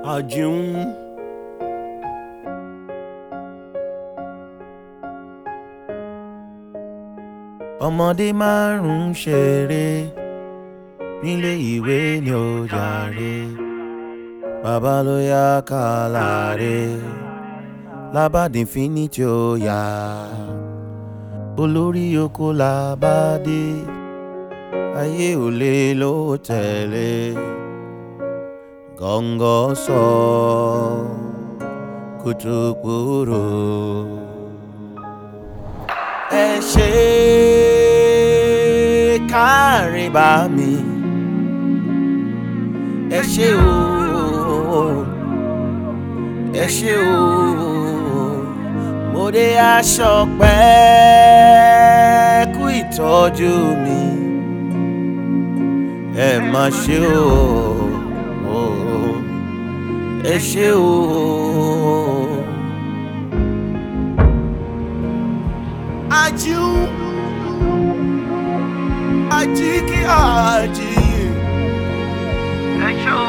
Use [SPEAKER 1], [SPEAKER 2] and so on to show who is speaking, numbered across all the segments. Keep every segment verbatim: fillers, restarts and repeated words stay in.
[SPEAKER 1] Àjùún. Ọmọdé márùn-ún ṣeré nílé ìwé ni ó jàre. Bàbá ló yá kàlàré lábàdín fíní tí ó yá. Olórí oko làbádé ayé ò lè ló tẹ̀lé. Gọ́ngọ́ sọ kùtùkùrù. Ẹ ṣé káre bá mi, ẹ ṣé o, ẹ ṣé o. Mo dé aṣọ pẹ́ kú ìtọ́jú mi. Ẹ má ṣé o, ẹ ṣé o. Àjùún, àjíkí àjí. Ẹ ṣé o.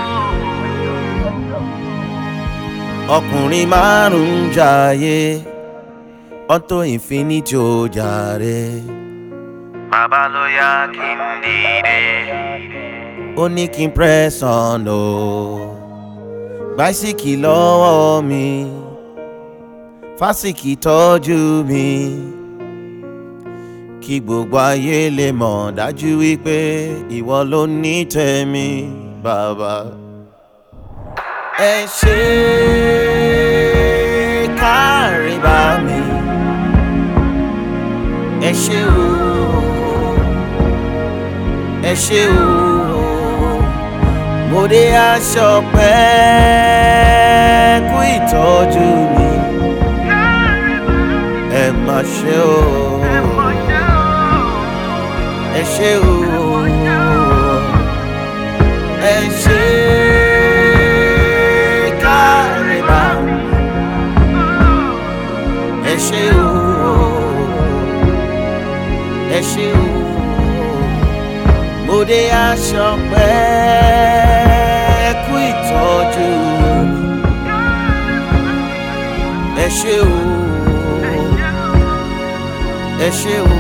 [SPEAKER 1] Ọkùnrin márùn-ún jayé, Auto Infinity ó jàre. Bàbá ló yá kí n dìde, ó ní kí n press on o. Báísíkì lọ́wọ́ mi, fásíkì tọ́jú mi. Kí gbogbo ayé lè mọ̀ dájú wípé ìwọ ló ní tèmi, bàbá. Ẹ ṣé káre bá mi, ẹ ṣé o, ẹ ṣé o. Mo dé aṣọ pẹ́ kú ìtọ́jú mi. Ẹ má ṣé o, ẹ ṣé o, ẹ ṣé káre bá mi, ẹ ṣé o, ẹ ṣé o. Mo dé aṣọ pẹ́ kú ìtọ́jú mi. Ẹ ṣé o, ẹ ṣé o.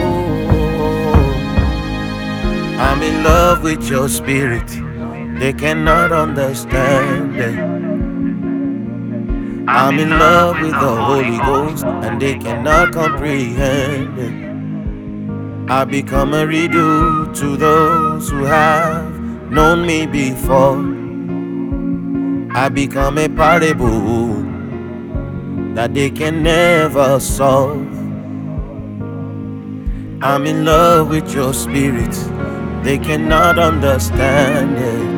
[SPEAKER 1] I'm in love with your spirit, they cannot understand it. I'm in love with the Holy Ghost and they cannot comprehend it. I become a riddle to those who have known me before. I become a parable that they can never solve. I'm in love with your spirit, they cannot understand it.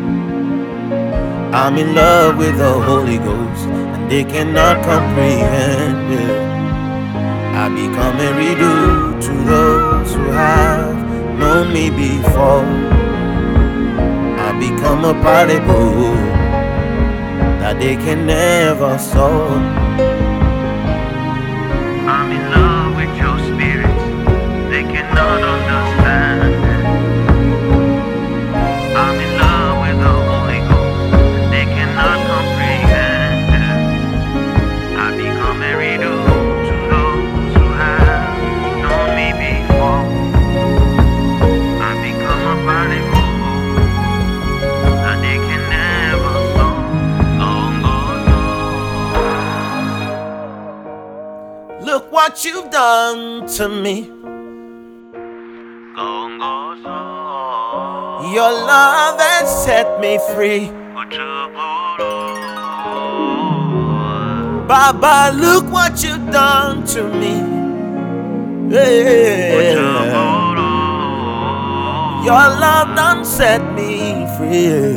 [SPEAKER 1] I'm in love with the Holy Ghost and they cannot comprehend it. I become a riddle to those who have known me before. I become a parable that they can never solve. I'm in love with your spirit, they cannot understand it. I'm in love with the Holy Ghost, they cannot comprehend it. I become a riddle to those who have known me before. I become a parable that they can never solve. Long gone. Look what you've done to me. Your love has set me free. Baba, look what you've done to me. Yeah. Your love done set me free.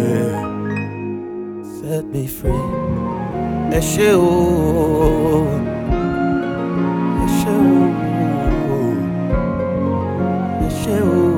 [SPEAKER 1] Set me free. Ẹ ṣé o, ẹ ṣé o, ẹ ṣé o.